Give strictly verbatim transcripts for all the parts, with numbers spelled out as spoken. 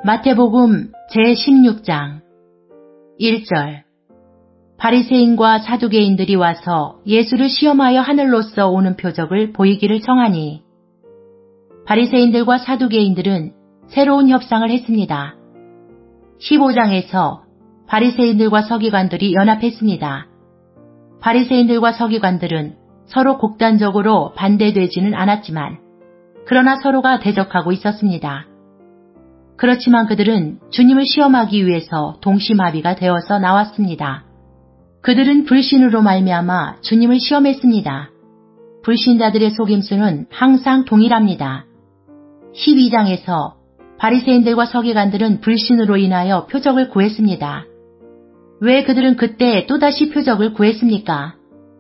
마태복음 제십육 장 일 절. 바리새인과 사두개인들이 와서 예수를 시험하여 하늘로서 오는 표적을 보이기를 청하니. 바리새인들과 사두개인들은 새로운 협상을 했습니다. 십오 장에서 바리새인들과 서기관들이 연합했습니다. 바리새인들과 서기관들은 서로 곡단적으로 반대되지는 않았지만 그러나 서로가 대적하고 있었습니다. 그렇지만 그들은 주님을 시험하기 위해서 동심합의가 되어서 나왔습니다. 그들은 불신으로 말미암아 주님을 시험했습니다. 불신자들의 속임수는 항상 동일합니다. 십이 장에서 바리새인들과 서기관들은 불신으로 인하여 표적을 구했습니다. 왜 그들은 그때 또다시 표적을 구했습니까?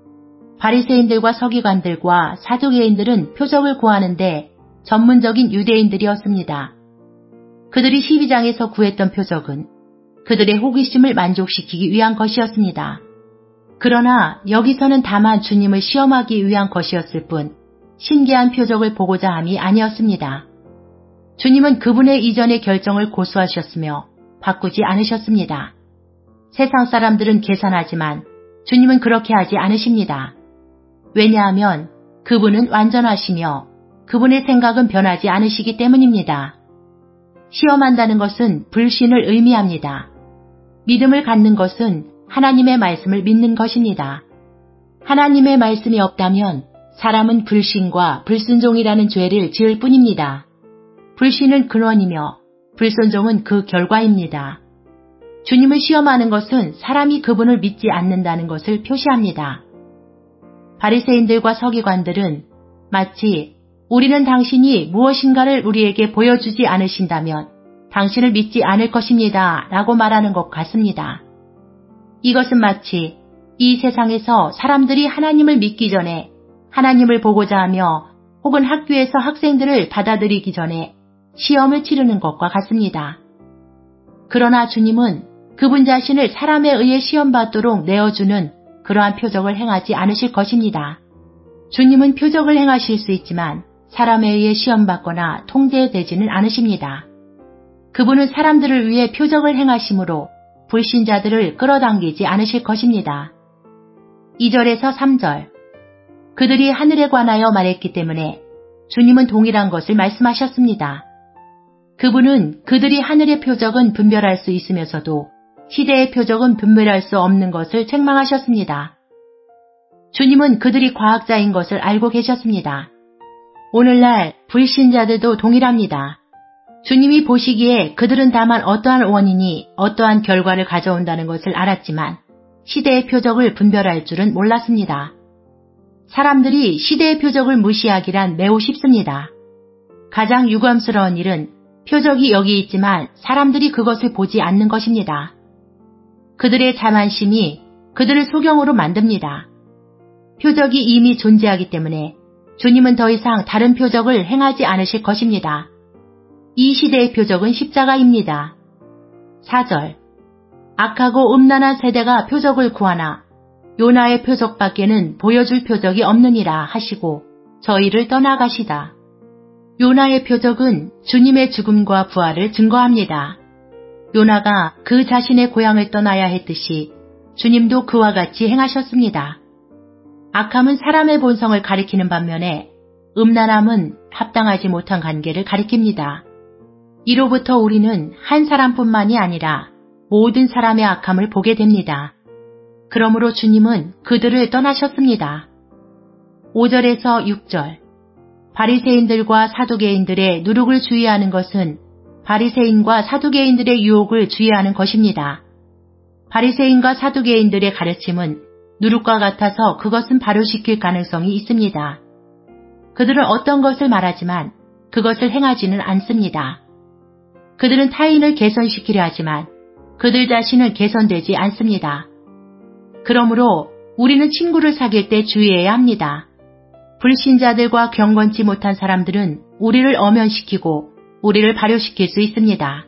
바리새인들과 서기관들과 사두개인들은 표적을 구하는데 전문적인 유대인들이었습니다. 그들이 십이 장에서 구했던 표적은 그들의 호기심을 만족시키기 위한 것이었습니다. 그러나 여기서는 다만 주님을 시험하기 위한 것이었을 뿐 신기한 표적을 보고자 함이 아니었습니다. 주님은 그분의 이전의 결정을 고수하셨으며 바꾸지 않으셨습니다. 세상 사람들은 계산하지만 주님은 그렇게 하지 않으십니다. 왜냐하면 그분은 완전하시며 그분의 생각은 변하지 않으시기 때문입니다. 시험한다는 것은 불신을 의미합니다. 믿음을 갖는 것은 하나님의 말씀을 믿는 것입니다. 하나님의 말씀이 없다면 사람은 불신과 불순종이라는 죄를 지을 뿐입니다. 불신은 근원이며 불순종은 그 결과입니다. 주님을 시험하는 것은 사람이 그분을 믿지 않는다는 것을 표시합니다. 바리새인들과 서기관들은 마치 우리는 당신이 무엇인가를 우리에게 보여주지 않으신다면 당신을 믿지 않을 것입니다 라고 말하는 것 같습니다. 이것은 마치 이 세상에서 사람들이 하나님을 믿기 전에 하나님을 보고자 하며 혹은 학교에서 학생들을 받아들이기 전에 시험을 치르는 것과 같습니다. 그러나 주님은 그분 자신을 사람에 의해 시험받도록 내어주는 그러한 표적을 행하지 않으실 것입니다. 주님은 표적을 행하실 수 있지만 사람에 의해 시험받거나 통제되지는 않으십니다. 그분은 사람들을 위해 표적을 행하심으로 불신자들을 끌어당기지 않으실 것입니다. 이 절에서 삼 절. 그들이 하늘에 관하여 말했기 때문에 주님은 동일한 것을 말씀하셨습니다. 그분은 그들이 하늘의 표적은 분별할 수 있으면서도 시대의 표적은 분별할 수 없는 것을 책망하셨습니다. 주님은 그들이 과학자인 것을 알고 계셨습니다. 오늘날 불신자들도 동일합니다. 주님이 보시기에 그들은 다만 어떠한 원인이 어떠한 결과를 가져온다는 것을 알았지만 시대의 표적을 분별할 줄은 몰랐습니다. 사람들이 시대의 표적을 무시하기란 매우 쉽습니다. 가장 유감스러운 일은 표적이 여기 있지만 사람들이 그것을 보지 않는 것입니다. 그들의 자만심이 그들을 소경으로 만듭니다. 표적이 이미 존재하기 때문에 주님은 더 이상 다른 표적을 행하지 않으실 것입니다. 이 시대의 표적은 십자가입니다. 사 절. 악하고 음란한 세대가 표적을 구하나 요나의 표적밖에는 보여줄 표적이 없느니라 하시고 저희를 떠나가시다. 요나의 표적은 주님의 죽음과 부활을 증거합니다. 요나가 그 자신의 고향을 떠나야 했듯이 주님도 그와 같이 행하셨습니다. 악함은 사람의 본성을 가리키는 반면에 음란함은 합당하지 못한 관계를 가리킵니다. 이로부터 우리는 한 사람뿐만이 아니라 모든 사람의 악함을 보게 됩니다. 그러므로 주님은 그들을 떠나셨습니다. 오 절에서 육 절. 바리새인들과 사두개인들의 누룩을 주의하는 것은 바리새인과 사두개인들의 유혹을 주의하는 것입니다. 바리새인과 사두개인들의 가르침은 누룩과 같아서 그것은 발효시킬 가능성이 있습니다. 그들은 어떤 것을 말하지만 그것을 행하지는 않습니다. 그들은 타인을 개선시키려 하지만 그들 자신은 개선되지 않습니다. 그러므로 우리는 친구를 사귈 때 주의해야 합니다. 불신자들과 경건치 못한 사람들은 우리를 엄연시키고 우리를 발효시킬 수 있습니다.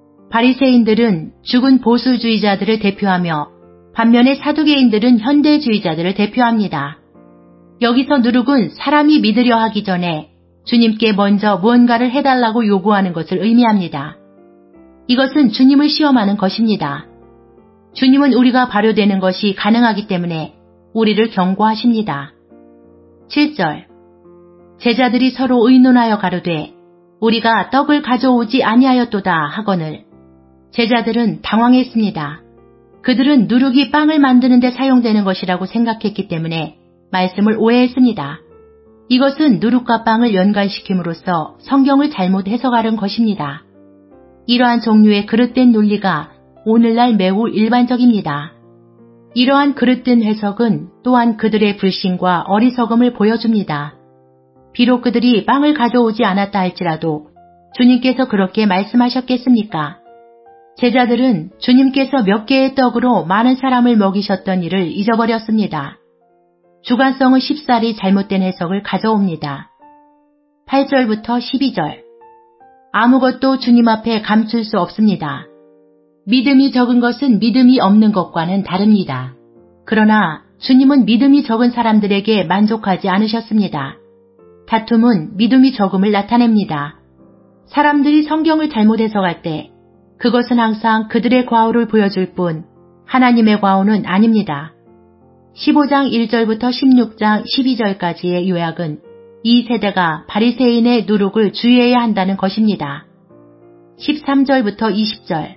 바리새인들은 죽은 보수주의자들을 대표하며 반면에 사두개인들은 현대주의자들을 대표합니다. 여기서 누룩은 사람이 믿으려 하기 전에 주님께 먼저 무언가를 해달라고 요구하는 것을 의미합니다. 이것은 주님을 시험하는 것입니다. 주님은 우리가 발효되는 것이 가능하기 때문에 우리를 경고하십니다. 칠 절. 제자들이 서로 의논하여 가로되 우리가 떡을 가져오지 아니하였도다 하거늘. 제자들은 당황했습니다. 그들은 누룩이 빵을 만드는 데 사용되는 것이라고 생각했기 때문에 말씀을 오해했습니다. 이것은 누룩과 빵을 연관시킴으로써 성경을 잘못 해석하는 것입니다. 이러한 종류의 그릇된 논리가 오늘날 매우 일반적입니다. 이러한 그릇된 해석은 또한 그들의 불신과 어리석음을 보여줍니다. 비록 그들이 빵을 가져오지 않았다 할지라도 주님께서 그렇게 말씀하셨겠습니까? 제자들은 주님께서 몇 개의 떡으로 많은 사람을 먹이셨던 일을 잊어버렸습니다. 주관성은 쉽사리 잘못된 해석을 가져옵니다. 팔 절부터 십이 절. 아무것도 주님 앞에 감출 수 없습니다. 믿음이 적은 것은 믿음이 없는 것과는 다릅니다. 그러나 주님은 믿음이 적은 사람들에게 만족하지 않으셨습니다. 다툼은 믿음이 적음을 나타냅니다. 사람들이 성경을 잘못 해석할 때 그것은 항상 그들의 과오를 보여줄 뿐 하나님의 과오는 아닙니다. 십오 장 일 절부터 십육 장 십이 절까지의 요약은 이 세대가 바리새인의 누룩을 주의해야 한다는 것입니다. 십삼 절부터 이십 절.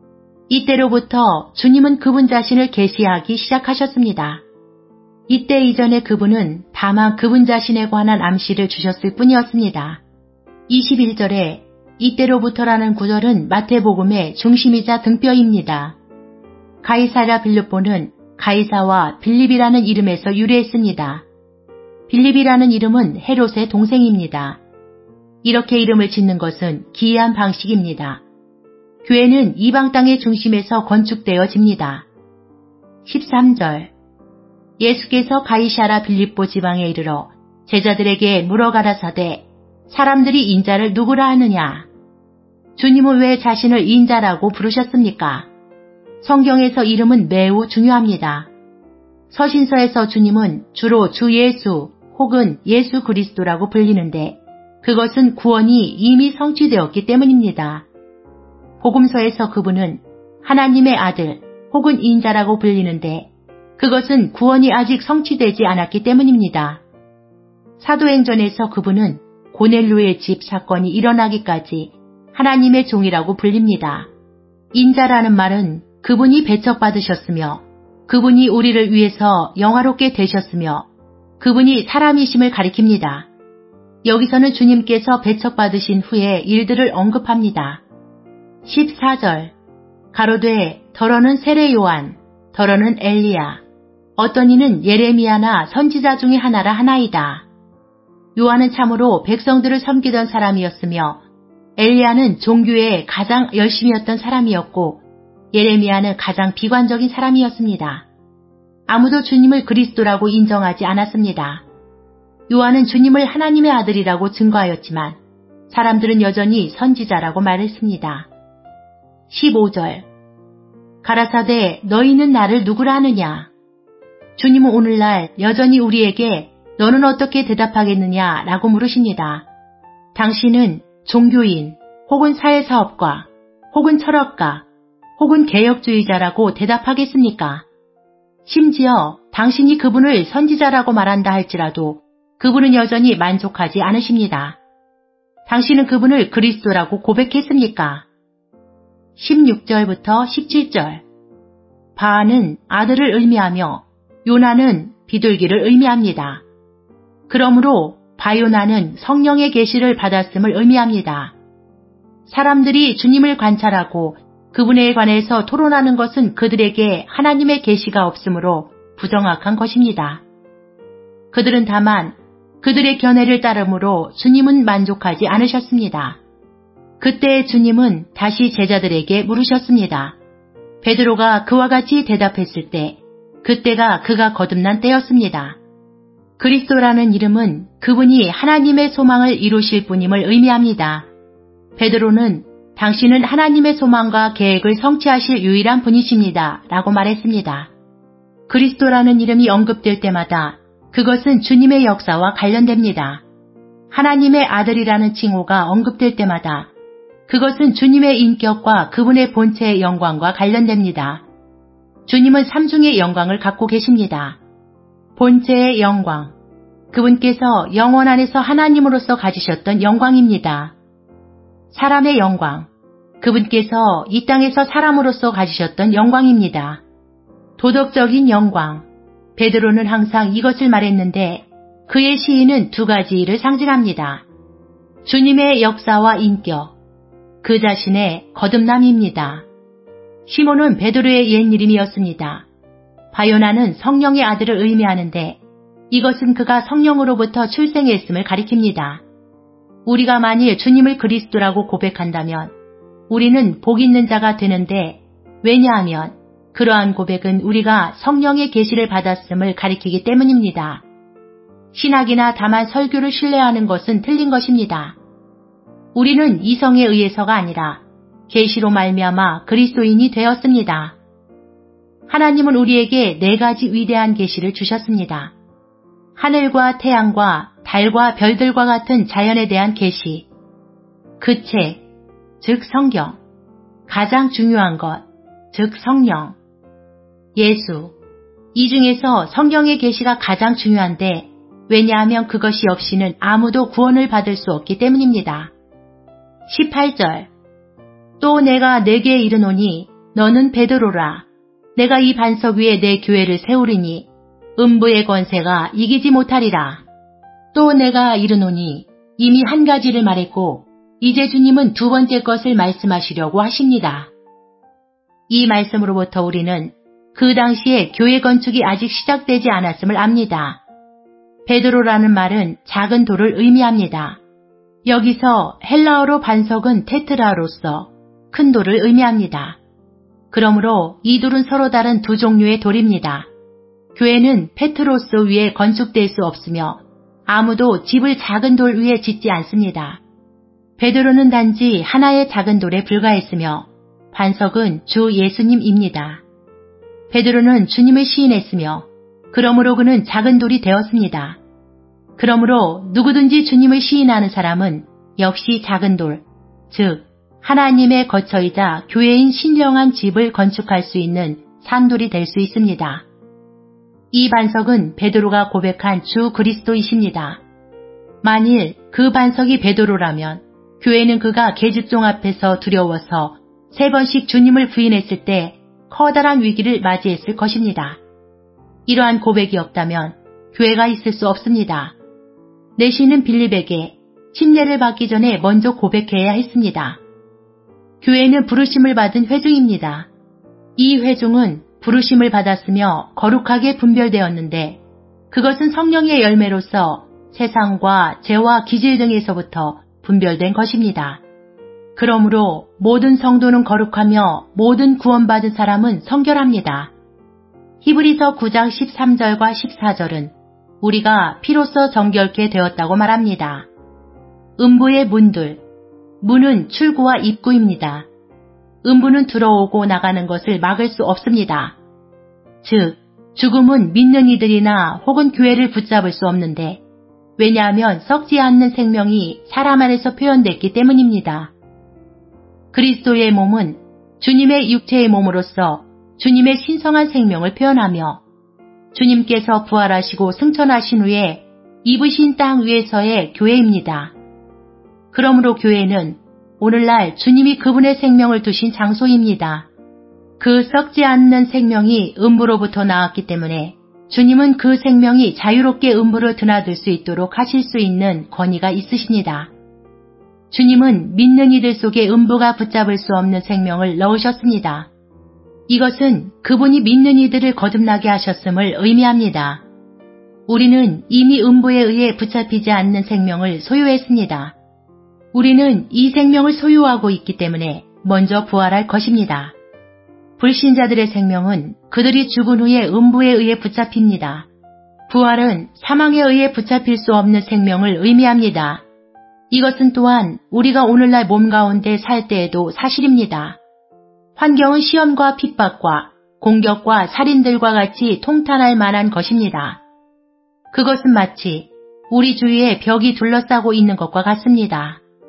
이때로부터 주님은 그분 자신을 계시하기 시작하셨습니다. 이때 이전에 그분은 다만 그분 자신에 관한 암시를 주셨을 뿐이었습니다. 이십일 절에 이때로부터라는 구절은 마태복음의 중심이자 등뼈입니다. 가이사랴 빌립보는 가이사와 빌립이라는 이름에서 유래했습니다. 빌립이라는 이름은 헤롯의 동생입니다. 이렇게 이름을 짓는 것은 기이한 방식입니다. 교회는 이방 땅의 중심에서 건축되어집니다. 십삼 절. 예수께서 가이사랴 빌립보 지방에 이르러 제자들에게 물어 가라사대 사람들이 인자를 누구라 하느냐? 주님은 왜 자신을 인자라고 부르셨습니까? 성경에서 이름은 매우 중요합니다. 서신서에서 주님은 주로 주 예수 혹은 예수 그리스도라고 불리는데 그것은 구원이 이미 성취되었기 때문입니다. 복음서에서 그분은 하나님의 아들 혹은 인자라고 불리는데 그것은 구원이 아직 성취되지 않았기 때문입니다. 사도행전에서 그분은 고넬료의 집 사건이 일어나기까지 하나님의 종이라고 불립니다. 인자라는 말은 그분이 배척받으셨으며 그분이 우리를 위해서 영화롭게 되셨으며 그분이 사람이심을 가리킵니다. 여기서는 주님께서 배척받으신 후의 일들을 언급합니다. 십사 절. 가로되 더러는 세례 요한, 더러는 엘리야, 어떤 이는 예레미야나 선지자 중에 하나라 하나이다. 요한은 참으로 백성들을 섬기던 사람이었으며 엘리야는 종교에 가장 열심이었던 사람이었고 예레미야는 가장 비관적인 사람이었습니다. 아무도 주님을 그리스도라고 인정하지 않았습니다. 요한은 주님을 하나님의 아들이라고 증거하였지만 사람들은 여전히 선지자라고 말했습니다. 십오 절. 가라사대 너희는 나를 누구라 하느냐? 주님은 오늘날 여전히 우리에게 너는 어떻게 대답하겠느냐 라고 물으십니다. 당신은 종교인 혹은 사회사업가 혹은 철학가 혹은 개혁주의자라고 대답하겠습니까? 심지어 당신이 그분을 선지자라고 말한다 할지라도 그분은 여전히 만족하지 않으십니다. 당신은 그분을 그리스도라고 고백했습니까? 십육 절부터 십칠 절. 바는 아들을 의미하며 요나는 비둘기를 의미합니다. 그러므로 바요나는 성령의 계시를 받았음을 의미합니다. 사람들이 주님을 관찰하고 그분에 관해서 토론하는 것은 그들에게 하나님의 계시가 없으므로 부정확한 것입니다. 그들은 다만 그들의 견해를 따름으로 주님은 만족하지 않으셨습니다. 그때 주님은 다시 제자들에게 물으셨습니다. 베드로가 그와 같이 대답했을 때 그때가 그가 거듭난 때였습니다. 그리스도라는 이름은 그분이 하나님의 소망을 이루실 분임을 의미합니다. 베드로는 당신은 하나님의 소망과 계획을 성취하실 유일한 분이십니다 라고 말했습니다. 그리스도라는 이름이 언급될 때마다 그것은 주님의 역사와 관련됩니다. 하나님의 아들이라는 칭호가 언급될 때마다 그것은 주님의 인격과 그분의 본체의 영광과 관련됩니다. 주님은 삼중의 영광을 갖고 계십니다. 본체의 영광, 그분께서 영원 안에서 하나님으로서 가지셨던 영광입니다. 사람의 영광, 그분께서 이 땅에서 사람으로서 가지셨던 영광입니다. 도덕적인 영광, 베드로는 항상 이것을 말했는데 그의 시인은 두 가지를 상징합니다. 주님의 역사와 인격, 그 자신의 거듭남입니다. 시몬은 베드로의 옛 이름이었습니다. 바요나는 성령의 아들을 의미하는데 이것은 그가 성령으로부터 출생했음을 가리킵니다. 우리가 만일 주님을 그리스도라고 고백한다면 우리는 복 있는 자가 되는데 왜냐하면 그러한 고백은 우리가 성령의 계시를 받았음을 가리키기 때문입니다. 신학이나 다만 설교를 신뢰하는 것은 틀린 것입니다. 우리는 이성에 의해서가 아니라 계시로 말미암아 그리스도인이 되었습니다. 하나님은 우리에게 네 가지 위대한 계시를 주셨습니다. 하늘과 태양과 달과 별들과 같은 자연에 대한 계시, 그 책, 즉 성경, 가장 중요한 것, 즉 성령, 예수. 이 중에서 성경의 계시가 가장 중요한데 왜냐하면 그것이 없이는 아무도 구원을 받을 수 없기 때문입니다. 십팔 절 또 내가 내게 이르노니 너는 베드로라. 내가 이 반석 위에 내 교회를 세우리니 음부의 권세가 이기지 못하리라. 또 내가 이르노니 이미 한 가지를 말했고 이제 주님은 두 번째 것을 말씀하시려고 하십니다. 이 말씀으로부터 우리는 그 당시에 교회 건축이 아직 시작되지 않았음을 압니다. 베드로라는 말은 작은 돌을 의미합니다. 여기서 헬라어로 반석은 테트라로서 큰 돌을 의미합니다. 그러므로 이 돌은 서로 다른 두 종류의 돌입니다. 교회는 페트로스 위에 건축될 수 없으며 아무도 집을 작은 돌 위에 짓지 않습니다. 베드로는 단지 하나의 작은 돌에 불과했으며 반석은 주 예수님입니다. 베드로는 주님을 시인했으며 그러므로 그는 작은 돌이 되었습니다. 그러므로 누구든지 주님을 시인하는 사람은 역시 작은 돌, 즉 하나님의 거처이자 교회인 신령한 집을 건축할 수 있는 산돌이 될 수 있습니다. 이 반석은 베드로가 고백한 주 그리스도이십니다. 만일 그 반석이 베드로라면 교회는 그가 계집종 앞에서 두려워서 세 번씩 주님을 부인했을 때 커다란 위기를 맞이했을 것입니다. 이러한 고백이 없다면 교회가 있을 수 없습니다. 내시는 빌립에게 침례를 받기 전에 먼저 고백해야 했습니다. 교회는 부르심을 받은 회중입니다. 이 회중은 부르심을 받았으며 거룩하게 분별되었는데 그것은 성령의 열매로서 세상과 죄와 기질 등에서부터 분별된 것입니다. 그러므로 모든 성도는 거룩하며 모든 구원받은 사람은 성결합니다. 히브리서 구 장 십삼 절과 십사 절은 우리가 피로써 정결케 되었다고 말합니다. 음부의 문들, 문은 출구와 입구입니다. 음부는 들어오고 나가는 것을 막을 수 없습니다. 즉, 죽음은 믿는 이들이나 혹은 교회를 붙잡을 수 없는데 왜냐하면 썩지 않는 생명이 사람 안에서 표현됐기 때문입니다. 그리스도의 몸은 주님의 육체의 몸으로서 주님의 신성한 생명을 표현하며 주님께서 부활하시고 승천하신 후에 입으신 땅 위에서의 교회입니다. 그러므로 교회는 오늘날 주님이 그분의 생명을 두신 장소입니다. 그 썩지 않는 생명이 음부로부터 나왔기 때문에 주님은 그 생명이 자유롭게 음부를 드나들 수 있도록 하실 수 있는 권위가 있으십니다. 주님은 믿는 이들 속에 음부가 붙잡을 수 없는 생명을 넣으셨습니다. 이것은 그분이 믿는 이들을 거듭나게 하셨음을 의미합니다. 우리는 이미 음부에 의해 붙잡히지 않는 생명을 소유했습니다. 우리는 이 생명을 소유하고 있기 때문에 먼저 부활할 것입니다. 불신자들의 생명은 그들이 죽은 후에 음부에 의해 붙잡힙니다. 부활은 사망에 의해 붙잡힐 수 없는 생명을 의미합니다. 이것은 또한 우리가 오늘날 몸 가운데 살 때에도 사실입니다. 환경은 시험과 핍박과 공격과 살인들과 같이 통탄할 만한 것입니다. 그것은 마치 우리 주위에 벽이 둘러싸고 있는 것과 같습니다.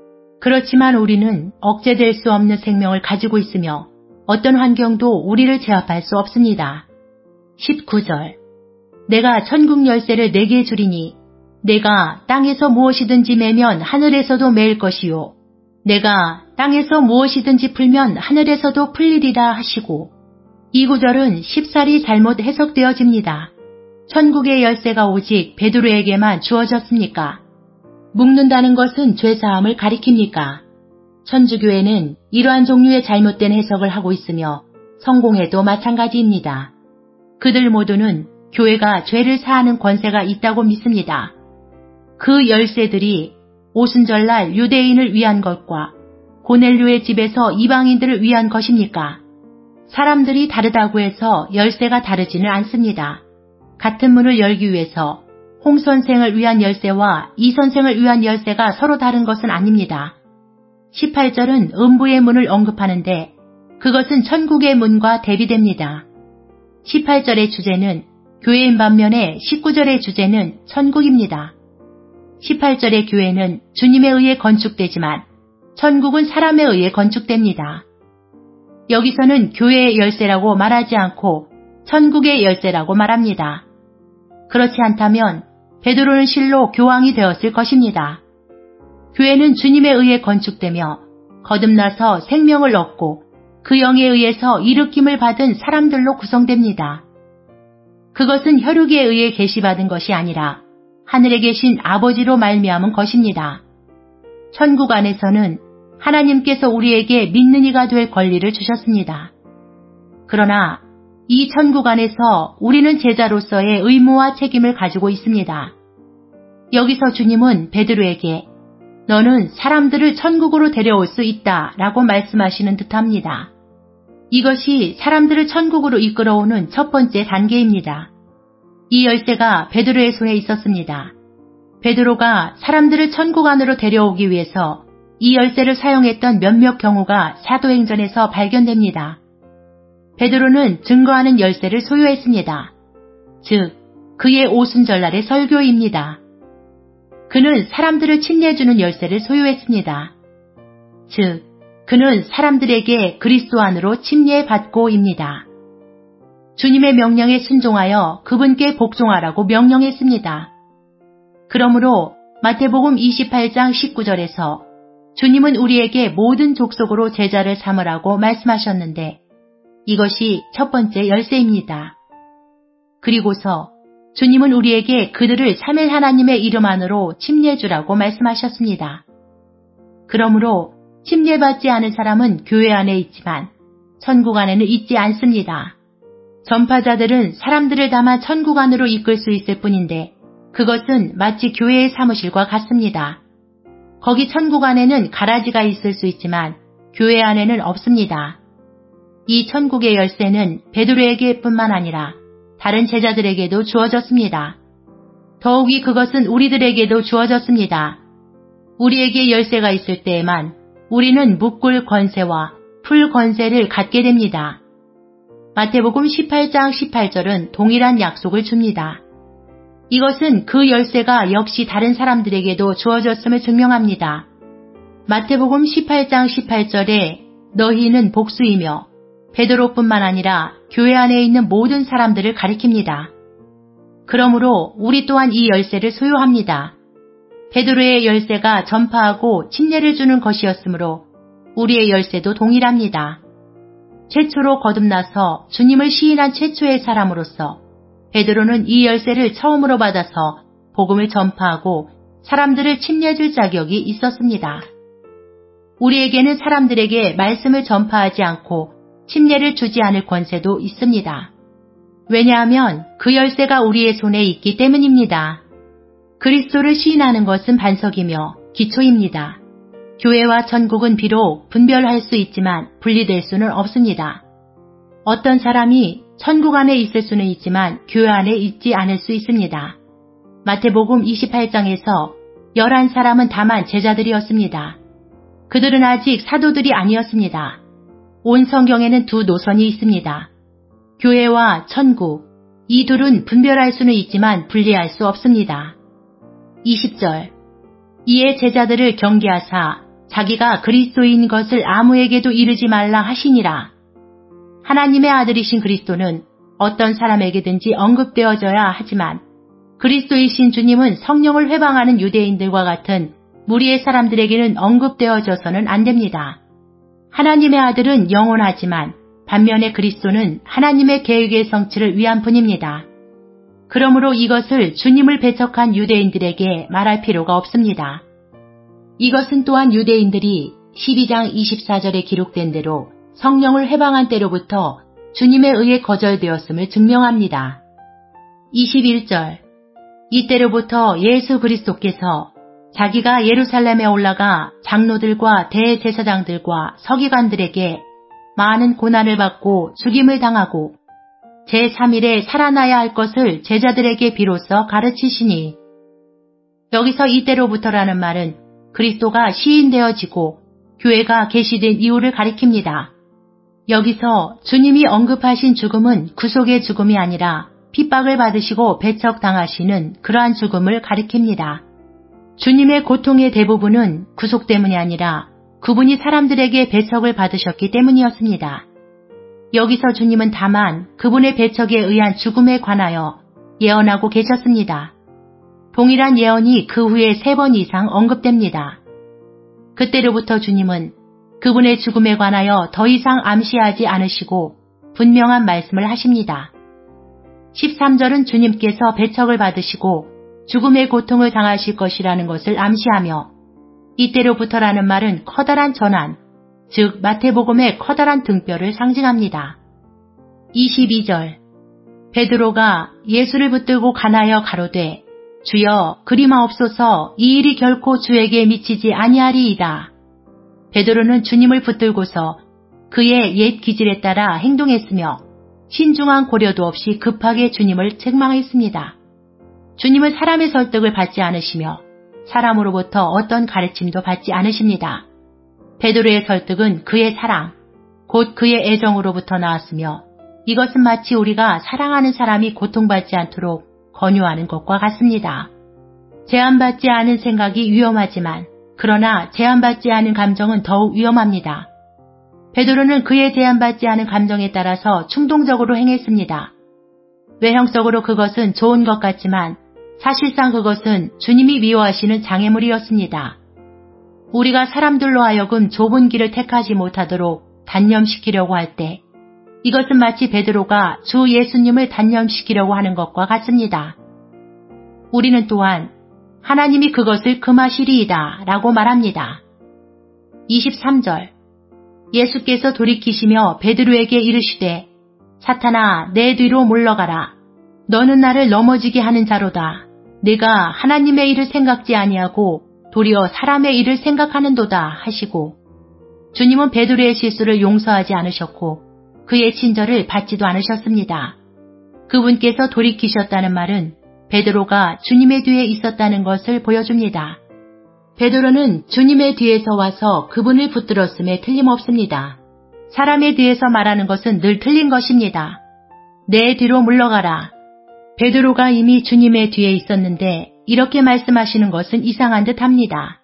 그렇지만 우리는 억제될 수 없는 생명을 가지고 있으며 어떤 환경도 우리를 제압할 수 없습니다. 십구 절. 내가 천국 열쇠를 내게 주리니 내가 땅에서 무엇이든지 매면 하늘에서도 매일 것이요 내가 땅에서 무엇이든지 풀면 하늘에서도 풀리리라 하시고, 이 구절은 쉽사리 잘못 해석되어집니다. 천국의 열쇠가 오직 베드로에게만 주어졌습니까? 묶는다는 것은 죄사함을 가리킵니까? 천주교회는 이러한 종류의 잘못된 해석을 하고 있으며 성공회도 마찬가지입니다. 그들 모두는 교회가 죄를 사하는 권세가 있다고 믿습니다. 그 열쇠들이 오순절날 유대인을 위한 것과 고넬료의 집에서 이방인들을 위한 것입니까? 사람들이 다르다고 해서 열쇠가 다르지는 않습니다. 같은 문을 열기 위해서 홍 선생을 위한 열쇠와 이 선생을 위한 열쇠가 서로 다른 것은 아닙니다. 십팔 절은 음부의 문을 언급하는데 그것은 천국의 문과 대비됩니다. 십팔 절의 주제는 교회인 반면에 십구 절의 주제는 천국입니다. 십팔 절의 교회는 주님에 의해 건축되지만 천국은 사람에 의해 건축됩니다. 여기서는 교회의 열쇠라고 말하지 않고 천국의 열쇠라고 말합니다. 그렇지 않다면 베드로는 실로 교황이 되었을 것입니다. 교회는 주님에 의해 건축되며 거듭나서 생명을 얻고 그 영에 의해서 일으킴을 받은 사람들로 구성됩니다. 그것은 혈육에 의해 계시받은 것이 아니라 하늘에 계신 아버지로 말미암은 것입니다. 천국 안에서는 하나님께서 우리에게 믿는 이가 될 권리를 주셨습니다. 그러나 이 천국 안에서 우리는 제자로서의 의무와 책임을 가지고 있습니다. 여기서 주님은 베드로에게 너는 사람들을 천국으로 데려올 수 있다 라고 말씀하시는 듯합니다. 이것이 사람들을 천국으로 이끌어오는 첫 번째 단계입니다. 이 열쇠가 베드로의 손에 있었습니다. 베드로가 사람들을 천국 안으로 데려오기 위해서 이 열쇠를 사용했던 몇몇 경우가 사도행전에서 발견됩니다. 베드로는 증거하는 열쇠를 소유했습니다. 즉, 그의 오순절날의 설교입니다. 그는 사람들을 침례해주는 열쇠를 소유했습니다. 즉, 그는 사람들에게 그리스도 안으로 침례받고입니다. 주님의 명령에 순종하여 그분께 복종하라고 명령했습니다. 그러므로 마태복음 이십팔 장 십구 절에서 주님은 우리에게 모든 족속으로 제자를 삼으라고 말씀하셨는데 이것이 첫 번째 열쇠입니다. 그리고서 주님은 우리에게 그들을 삼일 하나님의 이름 안으로 침례해주라고 말씀하셨습니다. 그러므로 침례받지 않은 사람은 교회 안에 있지만 천국 안에는 있지 않습니다. 전파자들은 사람들을 담아 천국 안으로 이끌 수 있을 뿐인데 그것은 마치 교회의 사무실과 같습니다. 거기 천국 안에는 가라지가 있을 수 있지만 교회 안에는 없습니다. 이 천국의 열쇠는 베드로에게 뿐만 아니라 다른 제자들에게도 주어졌습니다. 더욱이 그것은 우리들에게도 주어졌습니다. 우리에게 열쇠가 있을 때에만 우리는 묶을 권세와 풀 권세를 갖게 됩니다. 마태복음 십팔 장 십팔 절은 동일한 약속을 줍니다. 이것은 그 열쇠가 역시 다른 사람들에게도 주어졌음을 증명합니다. 마태복음 십팔 장 십팔 절에 너희는 복수이며 베드로뿐만 아니라 교회 안에 있는 모든 사람들을 가리킵니다. 그러므로 우리 또한 이 열쇠를 소유합니다. 베드로의 열쇠가 전파하고 침례를 주는 것이었으므로 우리의 열쇠도 동일합니다. 최초로 거듭나서 주님을 시인한 최초의 사람으로서 베드로는 이 열쇠를 처음으로 받아서 복음을 전파하고 사람들을 침례해줄 자격이 있었습니다. 우리에게는 사람들에게 말씀을 전파하지 않고 침례를 주지 않을 권세도 있습니다. 왜냐하면 그 열쇠가 우리의 손에 있기 때문입니다. 그리스도를 시인하는 것은 반석이며 기초입니다. 교회와 천국은 비록 분별할 수 있지만 분리될 수는 없습니다. 어떤 사람이 천국 안에 있을 수는 있지만 교회 안에 있지 않을 수 있습니다. 마태복음 이십팔 장에서 열한 사람은 다만 제자들이었습니다. 그들은 아직 사도들이 아니었습니다. 온 성경에는 두 노선이 있습니다. 교회와 천국, 이 둘은 분별할 수는 있지만 분리할 수 없습니다. 이십 절 이에 제자들을 경계하사 자기가 그리스도인 것을 아무에게도 이르지 말라 하시니라. 하나님의 아들이신 그리스도는 어떤 사람에게든지 언급되어져야 하지만 그리스도이신 주님은 성령을 회방하는 유대인들과 같은 무리의 사람들에게는 언급되어져서는 안 됩니다. 하나님의 아들은 영원하지만 반면에 그리스도는 하나님의 계획의 성취를 위한 분입니다. 그러므로 이것을 주님을 배척한 유대인들에게 말할 필요가 없습니다. 이것은 또한 유대인들이 십이 장 이십사 절에 기록된 대로 성령을 회방한 때로부터 주님에 의해 거절되었음을 증명합니다. 이십일 절 이때로부터 예수 그리스도께서 자기가 예루살렘에 올라가 장로들과 대제사장들과 서기관들에게 많은 고난을 받고 죽임을 당하고 제삼 일에 살아나야 할 것을 제자들에게 비로소 가르치시니. 여기서 이때로부터라는 말은 그리스도가 시인되어지고 교회가 계시된 이유를 가리킵니다. 여기서 주님이 언급하신 죽음은 구속의 죽음이 아니라 핍박을 받으시고 배척당하시는 그러한 죽음을 가리킵니다. 주님의 고통의 대부분은 구속 때문이 아니라 그분이 사람들에게 배척을 받으셨기 때문이었습니다. 여기서 주님은 다만 그분의 배척에 의한 죽음에 관하여 예언하고 계셨습니다. 동일한 예언이 그 후에 세 번 이상 언급됩니다. 그때로부터 주님은 그분의 죽음에 관하여 더 이상 암시하지 않으시고 분명한 말씀을 하십니다. 십삼 절은 주님께서 배척을 받으시고 죽음의 고통을 당하실 것이라는 것을 암시하며 이때로부터라는 말은 커다란 전환, 즉 마태복음의 커다란 등뼈를 상징합니다. 이십이 절 베드로가 예수를 붙들고 간하여 가로되 주여 그리마옵소서 이 일이 결코 주에게 미치지 아니하리이다. 베드로는 주님을 붙들고서 그의 옛 기질에 따라 행동했으며 신중한 고려도 없이 급하게 주님을 책망했습니다. 주님은 사람의 설득을 받지 않으시며 사람으로부터 어떤 가르침도 받지 않으십니다. 베드로의 설득은 그의 사랑, 곧 그의 애정으로부터 나왔으며 이것은 마치 우리가 사랑하는 사람이 고통받지 않도록 권유하는 것과 같습니다. 제한받지 않은 생각이 위험하지만 그러나 제한받지 않은 감정은 더욱 위험합니다. 베드로는 그의 제한받지 않은 감정에 따라서 충동적으로 행했습니다. 외형적으로 그것은 좋은 것 같지만 사실상 그것은 주님이 미워하시는 장애물이었습니다. 우리가 사람들로 하여금 좁은 길을 택하지 못하도록 단념시키려고 할 때 이것은 마치 베드로가 주 예수님을 단념시키려고 하는 것과 같습니다. 우리는 또한 하나님이 그것을 금하시리이다 라고 말합니다. 이십삼 절 예수께서 돌이키시며 베드로에게 이르시되 사탄아 내 뒤로 물러가라. 너는 나를 넘어지게 하는 자로다. 네가 하나님의 일을 생각지 아니하고 도리어 사람의 일을 생각하는도다 하시고 주님은 베드로의 실수를 용서하지 않으셨고 그의 친절을 받지도 않으셨습니다. 그분께서 돌이키셨다는 말은 베드로가 주님의 뒤에 있었다는 것을 보여줍니다. 베드로는 주님의 뒤에서 와서 그분을 붙들었음에 틀림없습니다. 사람의 뒤에서 말하는 것은 늘 틀린 것입니다. 내 뒤로 물러가라. 베드로가 이미 주님의 뒤에 있었는데 이렇게 말씀하시는 것은 이상한 듯 합니다.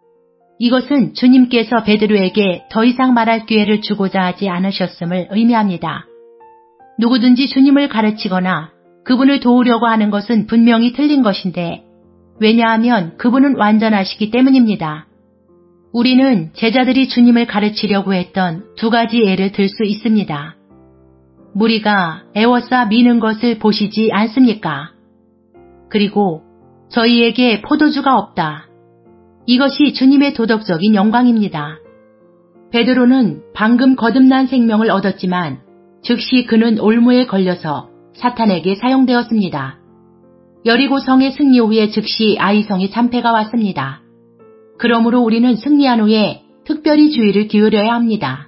이것은 주님께서 베드로에게 더 이상 말할 기회를 주고자 하지 않으셨음을 의미합니다. 누구든지 주님을 가르치거나 그분을 도우려고 하는 것은 분명히 틀린 것인데 왜냐하면 그분은 완전하시기 때문입니다. 우리는 제자들이 주님을 가르치려고 했던 두 가지 예를 들 수 있습니다. 무리가 애워싸 미는 것을 보시지 않습니까? 그리고 저희에게 포도주가 없다. 이것이 주님의 도덕적인 영광입니다. 베드로는 방금 거듭난 생명을 얻었지만 즉시 그는 올무에 걸려서 사탄에게 사용되었습니다. 여리고 성의 승리 후에 즉시 아이성의 참패가 왔습니다. 그러므로 우리는 승리한 후에 특별히 주의를 기울여야 합니다.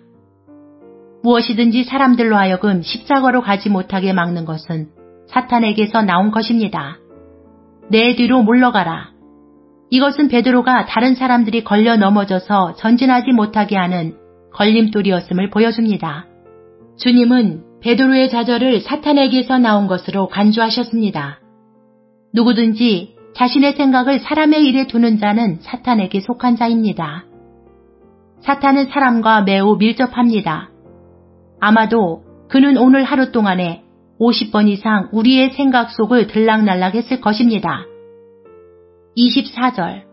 무엇이든지 사람들로 하여금 십자가로 가지 못하게 막는 것은 사탄에게서 나온 것입니다. 내 뒤로 물러가라. 이것은 베드로가 다른 사람들이 걸려 넘어져서 전진하지 못하게 하는 걸림돌이었음을 보여줍니다. 주님은 베드로의 좌절을 사탄에게서 나온 것으로 간주하셨습니다. 누구든지 자신의 생각을 사람의 일에 두는 자는 사탄에게 속한 자입니다. 사탄은 사람과 매우 밀접합니다. 아마도 그는 오늘 하루 동안에 오십 번 이상 우리의 생각 속을 들락날락 했을 것입니다. 이십사 절.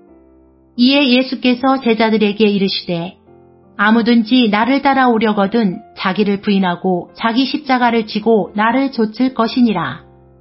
이에 예수께서 제자들에게 이르시되 아무든지 나를 따라오려거든 자기를 부인하고 자기 십자가를 지고 나를 좇을 것이니라.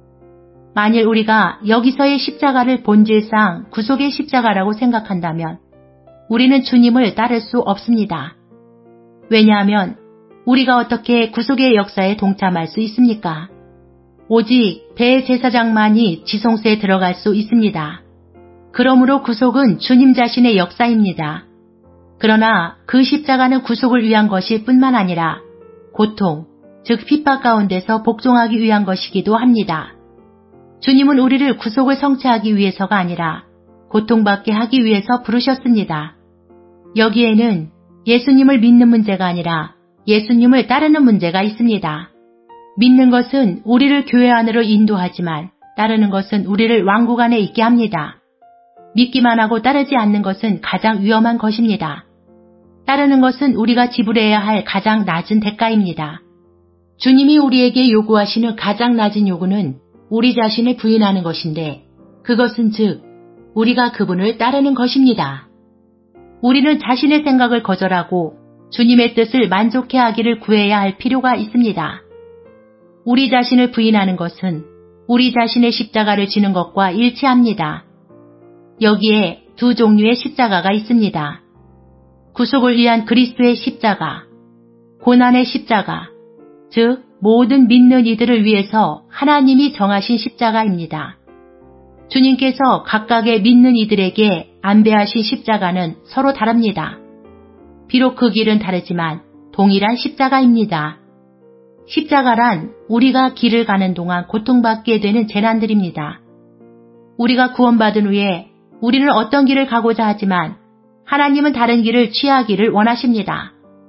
만일 우리가 여기서의 십자가를 본질상 구속의 십자가라고 생각한다면 우리는 주님을 따를 수 없습니다. 왜냐하면 우리가 어떻게 구속의 역사에 동참할 수 있습니까? 오직 대제사장만이 지성소에 들어갈 수 있습니다. 그러므로 구속은 주님 자신의 역사입니다. 그러나 그 십자가는 구속을 위한 것일 뿐만 아니라 고통, 즉 핍박 가운데서 복종하기 위한 것이기도 합니다. 주님은 우리를 구속을 성취하기 위해서가 아니라 고통받게 하기 위해서 부르셨습니다. 여기에는 예수님을 믿는 문제가 아니라 예수님을 따르는 문제가 있습니다. 믿는 것은 우리를 교회 안으로 인도하지만 따르는 것은 우리를 왕국 안에 있게 합니다. 믿기만 하고 따르지 않는 것은 가장 위험한 것입니다. 따르는 것은 우리가 지불해야 할 가장 낮은 대가입니다. 주님이 우리에게 요구하시는 가장 낮은 요구는 우리 자신을 부인하는 것인데 그것은 즉 우리가 그분을 따르는 것입니다. 우리는 자신의 생각을 거절하고 주님의 뜻을 만족해 하기를 구해야 할 필요가 있습니다. 우리 자신을 부인하는 것은 우리 자신의 십자가를 지는 것과 일치합니다. 여기에 두 종류의 십자가가 있습니다. 구속을 위한 그리스도의 십자가, 고난의 십자가, 즉 모든 믿는 이들을 위해서 하나님이 정하신 십자가입니다. 주님께서 각각의 믿는 이들에게 안배하신 십자가는 서로 다릅니다. 비록 그 길은 다르지만 동일한 십자가입니다. 십자가란 우리가 길을 가는 동안 고통받게 되는 재난들입니다. 우리가 구원받은 후에 우리는 어떤 길을 가고자 하지만 하나님은 다른 길을 취하기를 원하십니다.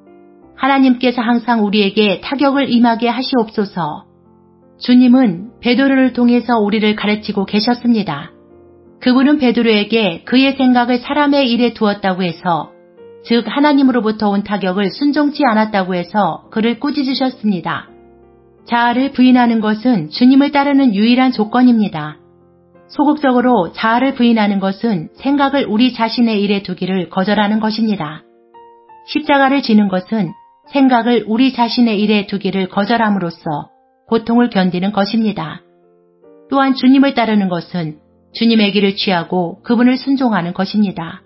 하나님께서 항상 우리에게 타격을 임하게 하시옵소서. 주님은 베드로를 통해서 우리를 가르치고 계셨습니다. 그분은 베드로에게 그의 생각을 사람의 일에 두었다고 해서 즉 하나님으로부터 온 타격을 순종치 않았다고 해서 그를 꾸짖으셨습니다. 자아를 부인하는 것은 주님을 따르는 유일한 조건입니다. 소극적으로 자아를 부인하는 것은 생각을 우리 자신의 일에 두기를 거절하는 것입니다. 십자가를 지는 것은 생각을 우리 자신의 일에 두기를 거절함으로써 고통을 견디는 것입니다. 또한 주님을 따르는 것은 주님의 길을 취하고 그분을 순종하는 것입니다.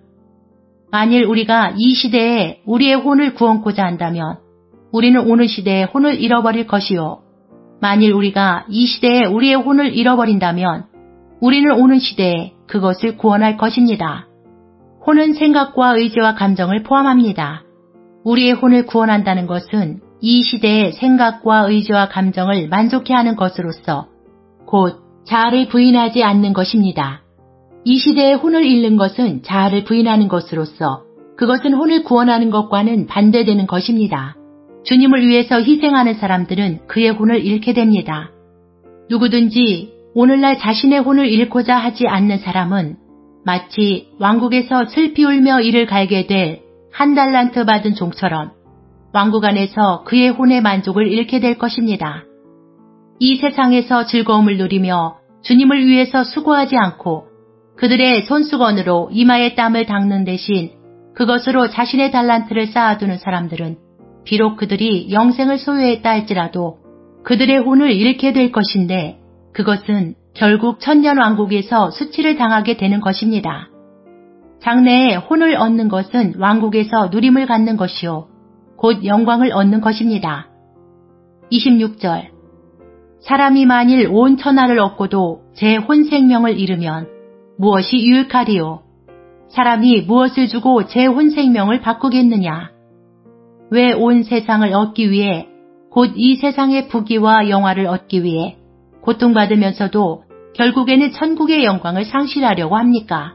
만일 우리가 이 시대에 우리의 혼을 구원코자 한다면 우리는 오늘 시대에 혼을 잃어버릴 것이요. 만일 우리가 이 시대에 우리의 혼을 잃어버린다면 우리는 오는 시대에 그것을 구원할 것입니다. 혼은 생각과 의지와 감정을 포함합니다. 우리의 혼을 구원한다는 것은 이 시대의 생각과 의지와 감정을 만족해 하는 것으로서 곧 자아를 부인하지 않는 것입니다. 이 시대의 혼을 잃는 것은 자아를 부인하는 것으로서 그것은 혼을 구원하는 것과는 반대되는 것입니다. 주님을 위해서 희생하는 사람들은 그의 혼을 잃게 됩니다. 누구든지 오늘날 자신의 혼을 잃고자 하지 않는 사람은 마치 왕국에서 슬피 울며 이를 갈게 될 한 달란트 받은 종처럼 왕국 안에서 그의 혼의 만족을 잃게 될 것입니다. 이 세상에서 즐거움을 누리며 주님을 위해서 수고하지 않고 그들의 손수건으로 이마에 땀을 닦는 대신 그것으로 자신의 달란트를 쌓아두는 사람들은 비록 그들이 영생을 소유했다 할지라도 그들의 혼을 잃게 될 것인데 그것은 결국 천년왕국에서 수치를 당하게 되는 것입니다. 장래에 혼을 얻는 것은 왕국에서 누림을 갖는 것이요 곧 영광을 얻는 것입니다. 이십육 절. 사람이 만일 온 천하를 얻고도 제 혼 생명을 잃으면 무엇이 유익하리요? 사람이 무엇을 주고 제 혼 생명을 바꾸겠느냐? 왜 온 세상을 얻기 위해 곧 이 세상의 부귀와 영화를 얻기 위해 고통받으면서도 결국에는 천국의 영광을 상실하려고 합니까?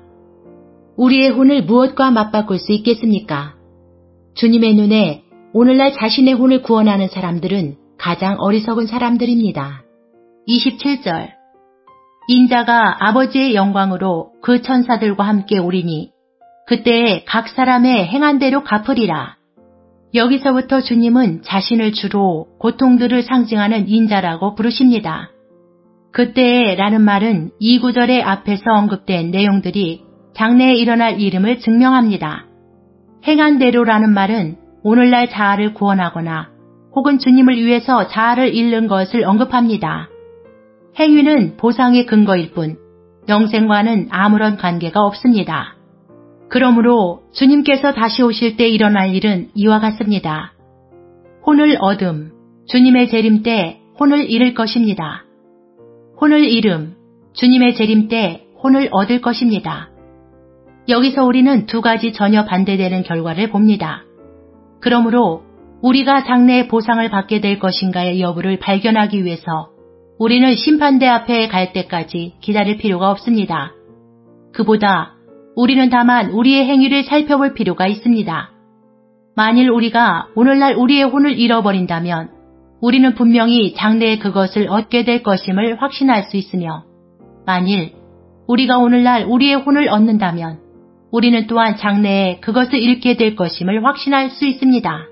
우리의 혼을 무엇과 맞바꿀 수 있겠습니까? 주님의 눈에 오늘날 자신의 혼을 구원하는 사람들은 가장 어리석은 사람들입니다. 이십칠 절. 인자가 아버지의 영광으로 그 천사들과 함께 오리니 그때에 각 사람의 행한 대로 갚으리라. 여기서부터 주님은 자신을 주로 고통들을 상징하는 인자라고 부르십니다. 그때에 라는 말은 이 구절의 앞에서 언급된 내용들이 장래에 일어날 이름을 증명합니다. 행한 대로라는 말은 오늘날 자아를 구원하거나 혹은 주님을 위해서 자아를 잃는 것을 언급합니다. 행위는 보상의 근거일 뿐 영생과는 아무런 관계가 없습니다. 그러므로 주님께서 다시 오실 때 일어날 일은 이와 같습니다. 혼을 얻음, 주님의 재림 때 혼을 잃을 것입니다. 혼을 잃음, 주님의 재림 때 혼을 얻을 것입니다. 여기서 우리는 두 가지 전혀 반대되는 결과를 봅니다. 그러므로 우리가 장래의 보상을 받게 될 것인가의 여부를 발견하기 위해서 우리는 심판대 앞에 갈 때까지 기다릴 필요가 없습니다. 그보다 우리는 다만 우리의 행위를 살펴볼 필요가 있습니다. 만일 우리가 오늘날 우리의 혼을 잃어버린다면 우리는 분명히 장래에 그것을 얻게 될 것임을 확신할 수 있으며, 만일 우리가 오늘날 우리의 혼을 얻는다면 우리는 또한 장래에 그것을 잃게 될 것임을 확신할 수 있습니다.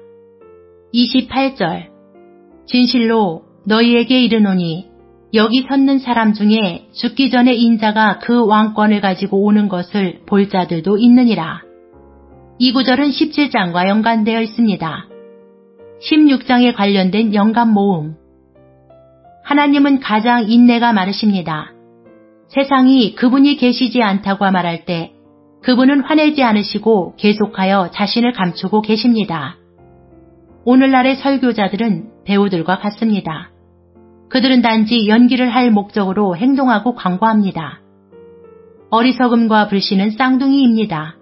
이십팔 절 진실로 너희에게 이르노니 여기 섰는 사람 중에 죽기 전에 인자가 그 왕권을 가지고 오는 것을 볼 자들도 있느니라. 이 구절은 십칠 장과 연관되어 있습니다. 십육 장에 관련된 연관 모음. 하나님은 가장 인내가 많으십니다. 세상이 그분이 계시지 않다고 말할 때 그분은 화내지 않으시고 계속하여 자신을 감추고 계십니다. 오늘날의 설교자들은 배우들과 같습니다. 그들은 단지 연기를 할 목적으로 행동하고 광고합니다. 어리석음과 불신은 쌍둥이입니다.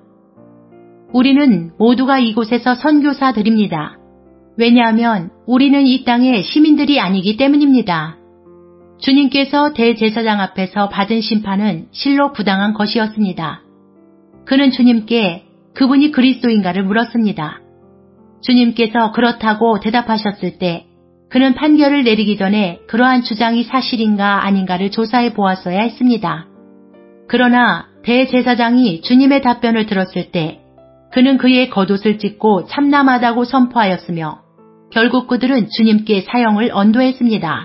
우리는 모두가 이곳에서 선교사들입니다. 왜냐하면 우리는 이 땅의 시민들이 아니기 때문입니다. 주님께서 대제사장 앞에서 받은 심판은 실로 부당한 것이었습니다. 그는 주님께 그분이 그리스도인가를 물었습니다. 주님께서 그렇다고 대답하셨을 때 그는 판결을 내리기 전에 그러한 주장이 사실인가 아닌가를 조사해 보았어야 했습니다. 그러나 대제사장이 주님의 답변을 들었을 때 그는 그의 겉옷을 찢고 참남하다고 선포하였으며 결국 그들은 주님께 사형을 언도했습니다.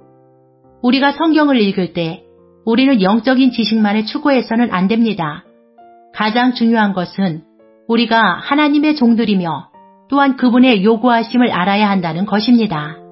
우리가 성경을 읽을 때 우리는 영적인 지식만을 추구해서는 안 됩니다. 가장 중요한 것은 우리가 하나님의 종들이며 또한 그분의 요구하심을 알아야 한다는 것입니다.